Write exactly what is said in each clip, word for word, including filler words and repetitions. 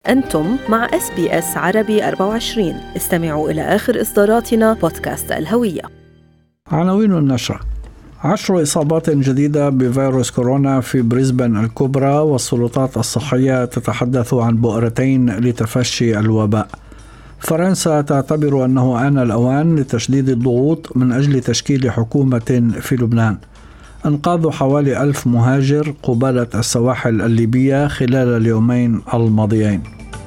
أنتم مع إس بي إس عربي أربعة وعشرين. استمعوا إلى آخر إصداراتنا بودكاست الهوية. عناوين النشرة: عشر إصابات جديدة بفيروس كورونا في بريسبن الكبرى، والسلطات الصحية تتحدث عن بؤرتين لتفشي الوباء. فرنسا تعتبر أنه آن الأوان لتشديد الضغوط من أجل تشكيل حكومة في لبنان. انقاذ حوالي ألف مهاجر قبالة السواحل الليبية خلال اليومين الماضيين.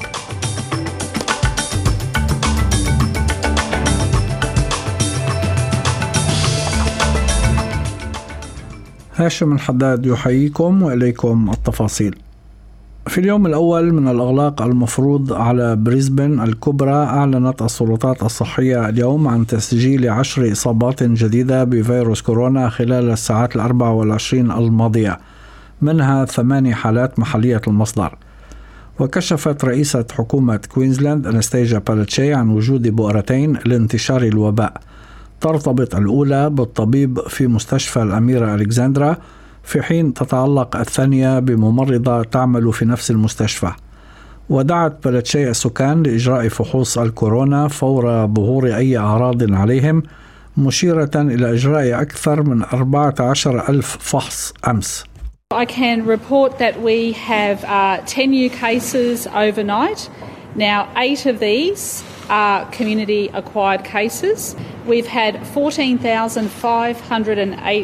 هاشم الحداد يحييكم وإليكم التفاصيل. في اليوم الأول من الإغلاق المفروض على بريسبن الكبرى، أعلنت السلطات الصحية اليوم عن تسجيل عشر إصابات جديدة بفيروس كورونا خلال الساعات الأربع والعشرين الماضية، منها ثماني حالات محلية المصدر. وكشفت رئيسة حكومة كوينزلاند أناستيجا بالاتشي عن وجود بؤرتين لانتشار الوباء، ترتبط الأولى بالطبيب في مستشفى الأميرة ألكسندرا، في حين تتعلق الثانية بممرضة تعمل في نفس المستشفى. ودعت بالاتشي السكان لإجراء فحوص الكورونا فور ظهور أي أعراض عليهم، مشيرة إلى إجراء أكثر من أربعة عشر ألف فحص أمس. I can report that we have uh, ten new cases overnight. Now, eight of these are community acquired cases. We've had fourteen thousand five hundred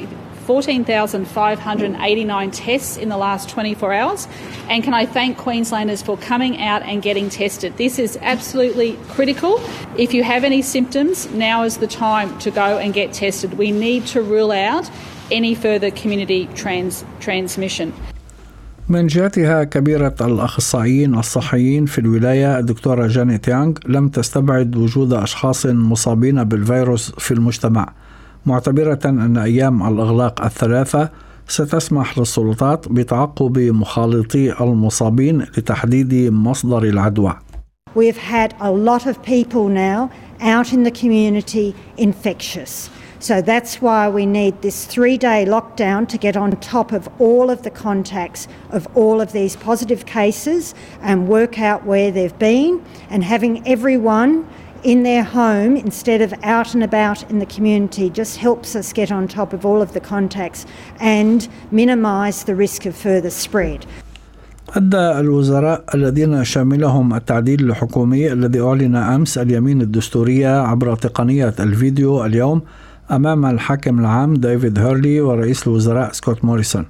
eighty-nine tests in the last twenty-four hours. And can I thank Queenslanders for coming out and getting tested. This is absolutely critical. If you have any symptoms, now is the time to go and get tested. We need to rule out any further community trans- transmission. من جهتها كبيرة الأخصائيين الصحيين في الولاية الدكتورة جانيت يانغ لم تستبعد وجود أشخاص مصابين بالفيروس في المجتمع، معتبرة أن أيام الإغلاق الثلاثة ستسمح للسلطات بتعقب مخالطي المصابين لتحديد مصدر العدوى. We've had a lot of people now out in the community infectious. So that's why we need this three-day lockdown to get on top of all of the contacts of all of these positive cases and work out where they've been, and having everyone in their home instead of out and about in the community just helps us get on top of all of the contacts and minimise the risk of further spread. أدى الوزراء الذين شاملهم التعديل الحكومي الذي أعلن أمس اليمين الدستورية عبر تقنية الفيديو اليوم أمام الحاكم العام ديفيد هيرلي ورئيس الوزراء سكوت موريسون.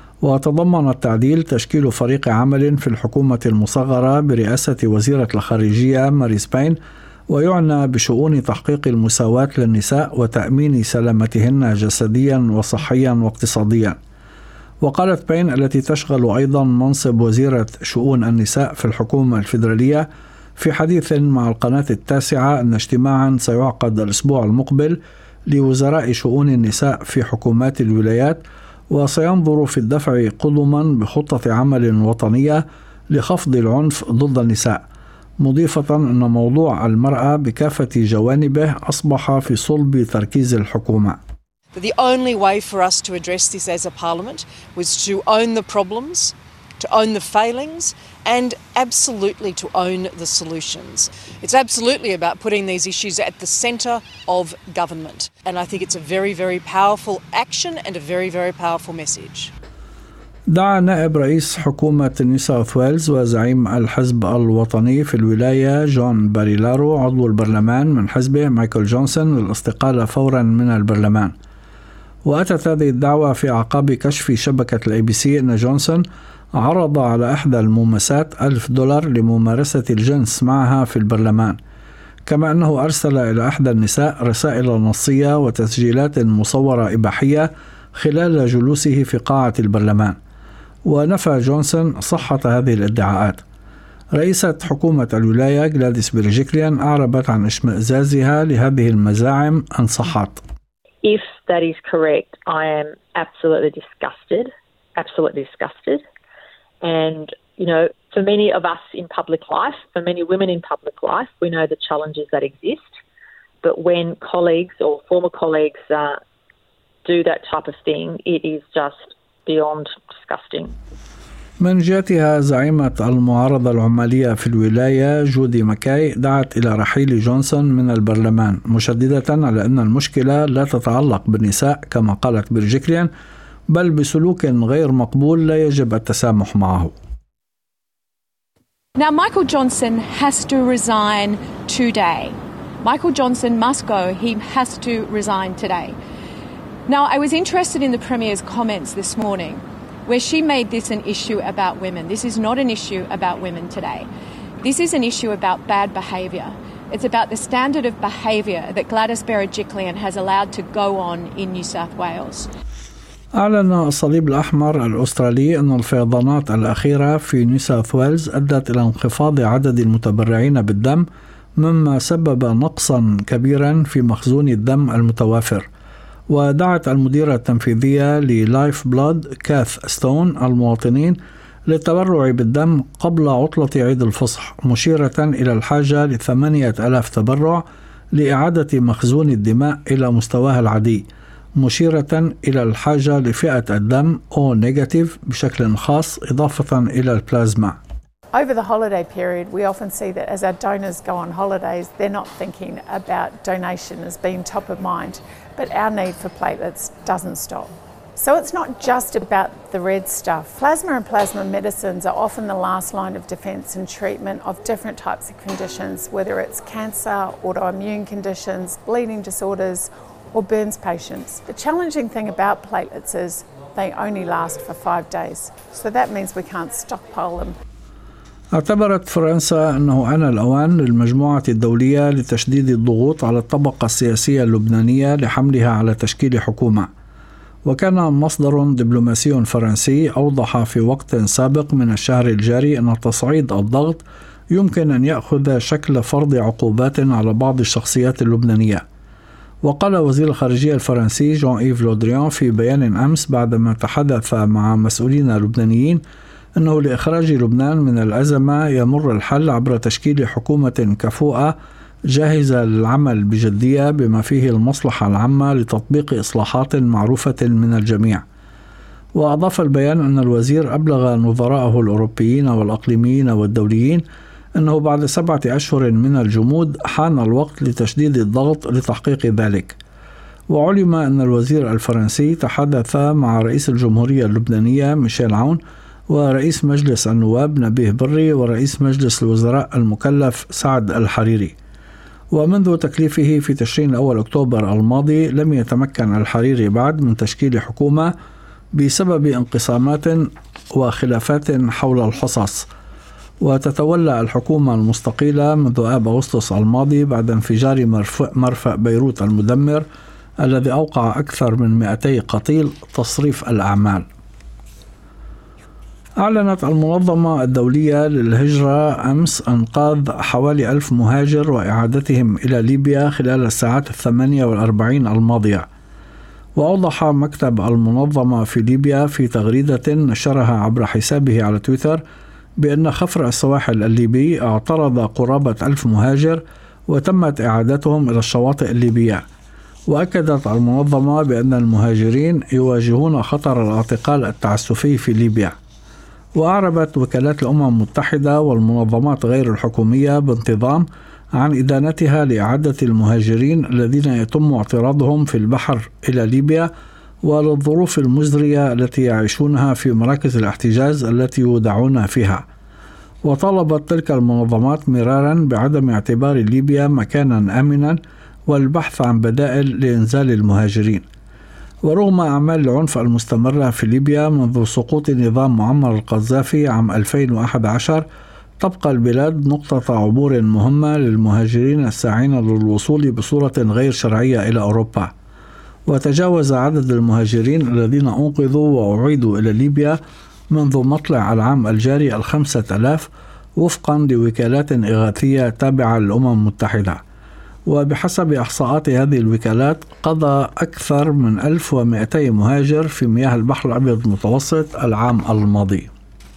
وتضمن التعديل تشكيل فريق عمل في الحكومة المصغرة برئاسة وزيرة الخارجية ماري سبين، ويعنى بشؤون تحقيق المساواة للنساء وتأمين سلامتهن جسديا وصحيا واقتصاديا. وقالت بين التي تشغل أيضا منصب وزيرة شؤون النساء في الحكومة الفيدرالية في حديث مع القناة التاسعة أن اجتماعا سيعقد الأسبوع المقبل لوزراء شؤون النساء في حكومات الولايات، وسينظر في الدفع قدما بخطة عمل وطنية لخفض العنف ضد النساء، مضيفة أن موضوع المرأة بكافة جوانبه أصبح في صلب تركيز الحكومة. The only way for us to address this as a parliament was to own the problems, to own the failings, and absolutely to own the solutions. It's absolutely about putting these issues at the centre of government. And I think it's a very, very powerful action and a very, very powerful message. دعا نائب رئيس حكومة نيو ساوث ويلز وزعيم الحزب الوطني في الولاية جون باريلارو عضو البرلمان من حزبه مايكل جونسون للاستقالة فورا من البرلمان. وأتت هذه الدعوة في أعقاب كشف شبكة الأي بي سي أن جونسون عرض على إحدى المومسات ألف دولار لممارسة الجنس معها في البرلمان، كما أنه أرسل إلى إحدى النساء رسائل نصية وتسجيلات مصورة إباحية خلال جلوسه في قاعة البرلمان. ونفى جونسون صحة هذه الادعاءات. رئيسة حكومة الولاية غلاديس برجيكليان أعربت عن اشمئزازها لهذه المزاعم أن صحت. If that is correct, I am absolutely disgusted, absolutely disgusted. And, you know, for many of us in public life, for many women in public life, we know the challenges that exist. But when colleagues or former colleagues uh, do that type of thing, it is just beyond disgusting. من جهتها زعيمة المعارضة العمالية في الولاية جودي ماكاي دعت إلى رحيل جونسون من البرلمان، مشددة على أن المشكلة لا تتعلق بالنساء كما قالت بيرجيكليان، بل بسلوك غير مقبول لا يجب التسامح معه. Now, Michael Johnson has to resign today. Michael Johnson must go. He has to resign today. Now, I was interested in the Premier's comments this morning, where she made this an issue about women. This is not an issue about women today. This is an issue about bad behaviour. It's about the standard of behaviour that Gladys Berejiklian has allowed to go on in New South Wales. أعلن الصليب الأحمر الأسترالي أن الفيضانات الأخيرة في نيو ساوث ويلز أدت إلى انخفاض عدد المتبرعين بالدم، مما سبب نقصا كبيرا في مخزون الدم المتوافر. ودعت المديرة التنفيذية للايف بلاد كاث ستون المواطنين للتبرع بالدم قبل عطلة عيد الفصح، مشيرة إلى الحاجة لثمانية ألاف تبرع لإعادة مخزون الدماء إلى مستواه العادي، مشيرة إلى الحاجة لفئة الدم أو نيجاتيف بشكل خاص إضافة إلى البلازما. Over the holiday period, we often see that as our donors go on holidays, they're not thinking about donation as being top of mind, but our need for platelets doesn't stop. So it's not just about the red stuff. Plasma and plasma medicines are often the last line of defence and treatment of different types of conditions, whether it's cancer, autoimmune conditions, bleeding disorders, or burns patients. The challenging thing about platelets is they only last for five days. So that means we can't stockpile them. اعتبرت فرنسا أنه آن الأوان للمجموعة الدولية لتشديد الضغوط على الطبقة السياسية اللبنانية لحملها على تشكيل حكومة. وكان مصدر دبلوماسي فرنسي أوضح في وقت سابق من الشهر الجاري أن تصعيد الضغط يمكن أن يأخذ شكل فرض عقوبات على بعض الشخصيات اللبنانية. وقال وزير الخارجية الفرنسي جون إيف لودريان في بيان أمس بعدما تحدث مع مسؤولين لبنانيين أنه لإخراج لبنان من الأزمة يمر الحل عبر تشكيل حكومة كفؤة جاهزة للعمل بجدية بما فيه المصلحة العامة لتطبيق إصلاحات معروفة من الجميع. وأضاف البيان أن الوزير أبلغ نظرائه الأوروبيين والأقليميين والدوليين أنه بعد سبعة أشهر من الجمود حان الوقت لتشديد الضغط لتحقيق ذلك. وعلم أن الوزير الفرنسي تحدث مع رئيس الجمهورية اللبنانية ميشيل عون ورئيس مجلس النواب نبيه بري ورئيس مجلس الوزراء المكلف سعد الحريري. ومنذ تكليفه في تشرين الأول أكتوبر الماضي لم يتمكن الحريري بعد من تشكيل حكومة بسبب انقسامات وخلافات حول الحصص. وتتولى الحكومة المستقيلة منذ آب أغسطس الماضي بعد انفجار مرفأ بيروت المدمر الذي أوقع أكثر من مئتي قتيل تصريف الأعمال. أعلنت المنظمة الدولية للهجرة أمس إنقاذ حوالي ألف مهاجر وإعادتهم إلى ليبيا خلال الساعات الثمانية والأربعين الماضية. وأوضح مكتب المنظمة في ليبيا في تغريدة نشرها عبر حسابه على تويتر بأن خفر السواحل الليبي اعترض قرابة ألف مهاجر وتمت إعادتهم إلى الشواطئ الليبية. وأكدت المنظمة بأن المهاجرين يواجهون خطر الاعتقال التعسفي في ليبيا. وأعربت وكالات الأمم المتحدة والمنظمات غير الحكومية بانتظام عن إدانتها لإعادة المهاجرين الذين يتم اعتراضهم في البحر إلى ليبيا وللظروف المزرية التي يعيشونها في مراكز الاحتجاز التي يودعون فيها. وطلبت تلك المنظمات مرارا بعدم اعتبار ليبيا مكانا آمنا والبحث عن بدائل لإنزال المهاجرين. ورغم أعمال العنف المستمرة في ليبيا منذ سقوط نظام معمر القذافي عام ألفين وأحد عشر، تبقى البلاد نقطة عبور مهمة للمهاجرين الساعين للوصول بصورة غير شرعية إلى أوروبا. وتجاوز عدد المهاجرين الذين أنقذوا وأعيدوا إلى ليبيا منذ مطلع العام الجاري الخمسة ألاف وفقا لوكالات إغاثية تابعة للأمم المتحدة. وبحسب إحصاءات هذه الوكالات قضى أكثر من ألف ومئتي مهاجر في مياه البحر الأبيض المتوسط العام الماضي.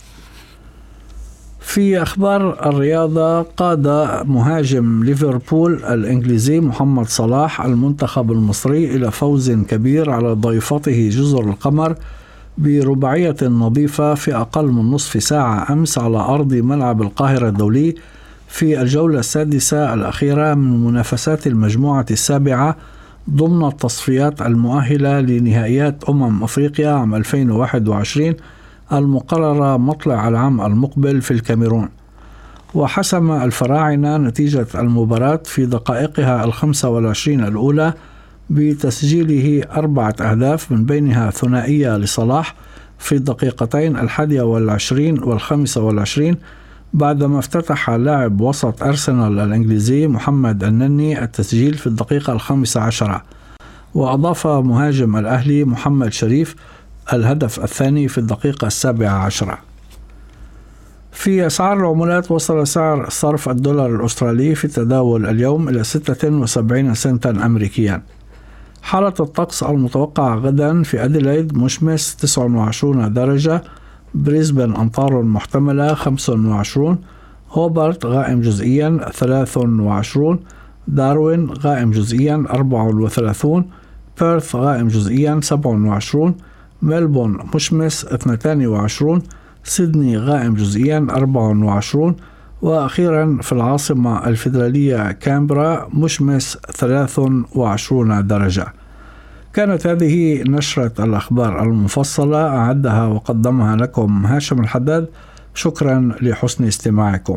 في أخبار الرياضة، قاد مهاجم ليفربول الإنجليزي محمد صلاح المنتخب المصري إلى فوز كبير على ضيفته جزر القمر برباعية نظيفة في أقل من نصف ساعة أمس على أرض ملعب القاهرة الدولي في الجولة السادسة الأخيرة من منافسات المجموعة السابعة ضمن التصفيات المؤهلة لنهائيات أمم أفريقيا عام ألفين وواحد وعشرين المقررة مطلع العام المقبل في الكاميرون. وحسم الفراعنة نتيجة المباراة في دقائقها الخمسة والعشرين الأولى بتسجيله أربعة أهداف، من بينها ثنائية لصلاح في الدقيقتين الحادية والعشرين والخامسة والعشرين، بعدما افتتح لاعب وسط أرسنال الإنجليزي محمد النني التسجيل في الدقيقة الخامسة عشرة، وأضاف مهاجم الأهلي محمد شريف الهدف الثاني في الدقيقة السابعة عشرة. في أسعار العملات، وصل سعر صرف الدولار الأسترالي في التداول اليوم إلى ستة وسبعين سنتا أمريكيا. حالة الطقس المتوقعة غدا: في أديلايد مشمس تسعة وعشرين درجة، بريسبن أمطار محتملة خمسة وعشرين، هوبارت غائم جزئيا ثلاثة وعشرين، داروين غائم جزئيا أربعة وثلاثين، بيرث غائم جزئيا سبعة وعشرين، ملبون مشمس اثنين وعشرين، سيدني غائم جزئيا أربعة وعشرين، وأخيرا في العاصمة الفيدرالية كامبرا مشمس ثلاثة وعشرين درجة. كانت هذه نشرة الأخبار المفصلة، أعدها وقدمها لكم هاشم الحداد. شكرا لحسن استماعكم.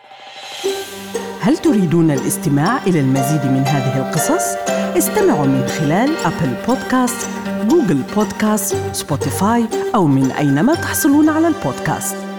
هل تريدون الاستماع إلى المزيد من هذه القصص؟ استمعوا من خلال أبل بودكاست، جوجل بودكاست، سبوتيفاي، أو من أينما تحصلون على البودكاست.